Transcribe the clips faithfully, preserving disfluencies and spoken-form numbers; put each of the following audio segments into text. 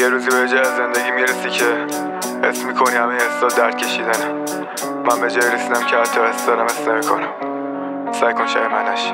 یه روزی به جای زندگی میرسی که حس میکنی همه حسا درد کشیدنه. من به جای رسیدم که حتی حس دارم حس نمیکنم. سعی کن شبیه من نشی.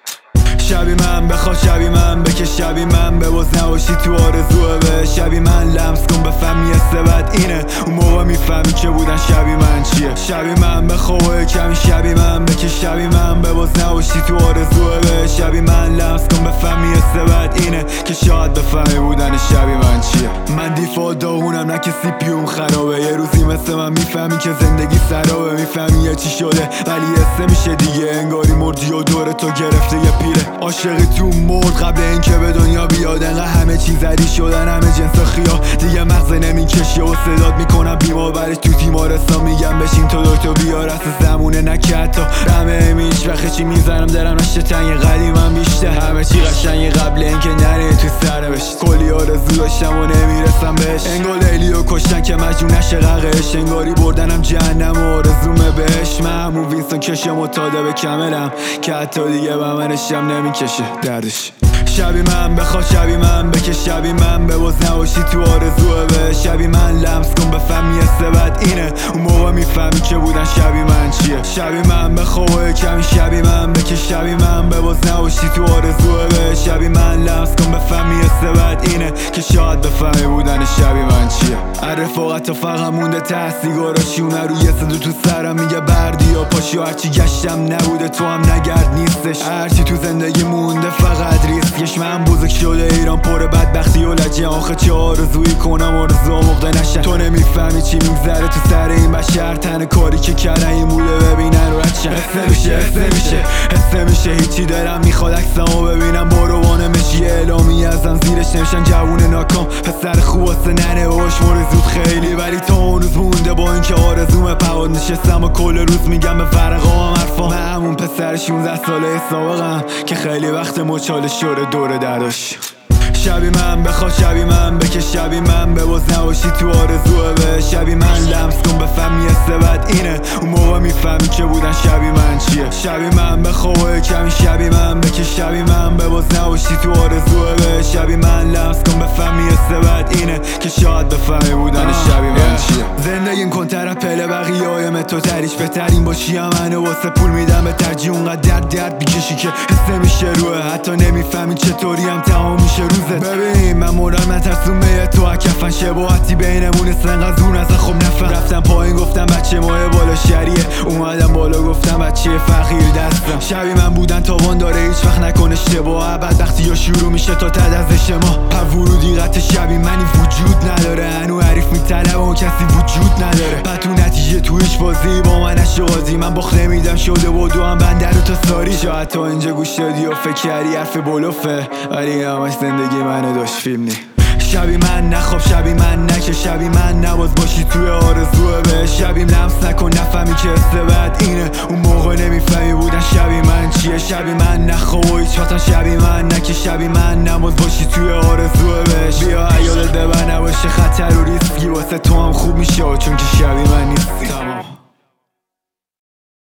شبی من بخوا، شبی من بکش، شبی من بباز نباشی تو آرزوه به شبی من لمس کن بفهمی حس بد اینه. اون موقع میفهمی که بودن شبی من چیه. شبی من بخوا کمی، شبی من بکش، شبی من بباز نباشی تو آرزوه به شبی من لمس کن بفهمی حس بد اینه که شاید بفهمی بودن شبی من چیه. من دیفا داغونم نه که سی پیوم خرابه. یه روزی مثل من میفهمی که زندگی سرابه. میفهمی یه چی شده ولی حس میشه دیگه انگاری مردی و دور تو گرفته یه پیره. عاشقی تو مرد قبل اینکه به دنیا بیاد. انقدر همه چیز علی شدن، همه جنس خیا دیگه مغز نمیکشی و صدات میکنم بیمار برش تو تیمارستان. میگم بشین تو دکتر بیار اصل زمونه نکه حتی همه میش وقتی چی میزنم درم نشته تنگ قدیمم بیشتر. همه چی قشنگی قبل اینکه نره تو سر بشت. کلی آرزو داشتم و نمیرسم بهش. انگار لیلیو کشتن که مجنون نشه غرقش. انگاری بردنم جهنم و آرزومه بهش. من همون وینستون کشم و تاده به کملم که حتی دیگه به منشم نمیکشه دردش. شبی من بخوا، شبی من بکش، شبی من بباز نباشی تو آرزوه به شبی من لمس کن بفهمی حس بد اینه. اون موقع میفهمی که بودن شبی من چیه. شبی من بخوا کمی، شبی من بکش، شبی من بباز نباشی تو آرزوه به شبی من لمس کن بفهمی حس بد اینه که شاید بفهمی بودن شبی من چیه. رفاقت تا فقط مونده ته سیگاراشونه روی صدو تو سرم میگه بردی یا پاشی و هرچی گشتم نبوده تو هم نگرد نیستش. هرچی تو زندگی مونده فقط ریسکش. من بزرگ شده ایران پر بدبختی و لجه. آخه چه آرزویی کنم آرزو موقع نشن. تو نمیفهمی چی میگذره تو سر این بشر. تن کاری که کردن این بوده ببینن و ردشن. حس میشه حس میشه حس میشه هیچی دارم میخواد عکسمو ببینم. باروانه مشی اعلامی ازم زیرش نمیشن جوون ناکام. پسر خوب واسه ننه باش مرزود خیلی ولی تا اون روز مونده با اینکه آرزوم پواد نشستم و کل روز میگم به فرقام حرفام. من همون پسر شونزده ساله سابقم که خیلی وقت مچاله شده دور درداش. شبی من بخوا، شبی من بکش، شبی من بباز نباشی تو آرزوه به شبی من لمس کن بفهمی حس بد اینه. اون موقع میفهمی که بودن شبی من چیه. شبی من بخوا کمی، شبی من بکش، شبی من بباز نباشی تو آرزوه به شبی من لمس کن بفهمی حس بد اینه که شاید بفهمی بودن شبی من چیه. زندگیم کن طرف پله بقیه هایم تو تریش بهترین باشی. منو واسه پول میدم به ترجیح اونقدر درد درد بیکشی که حس میشه روه. حتی نمیفهمی چطوری هم تمام میشه روزت. ببین من مورم نترسون به تو کفن شباهتی بینمون استنقض اون از خب نفهم. رفتم پایین گفتم بچه ماه بالا شریه. اومدم بالا گفتم بچه فقیر دستم. شبی من بودن تاوان داره هیچ وقت نکن اشتباه. بعد وقتی یا شروع میشه تا تد از شما پر ورودی قطع شبی منی وجود نداره. هنو حریف میطلب و کسی وجود نداره. بعد تو نتیجه تو هیچ بازی با من نشازی. من باخت نمیدم شده و دو هم بنده رو تا ساری. شاید تا اینجا گوش دادی و فکر کردی حرف بلوفه ولی همش زندگی منو داشت فیلم نی. شبی من نخواب، شبی من نکش، شبی من نباز باشی توی آرزوه به شبیم لمس نکن نفهمی که حس بد اینه. اون موقع نمیفهمی بودن شبی من چیه. شبی من نخواب و هیچ وقتا شبی من نکش، شبی من نباز باشی توی آرزوه بهش. بیا عیالت ببر نباشه خطر و ریسکی واسه تو هم خوب میشه چون که شبی من نیستی.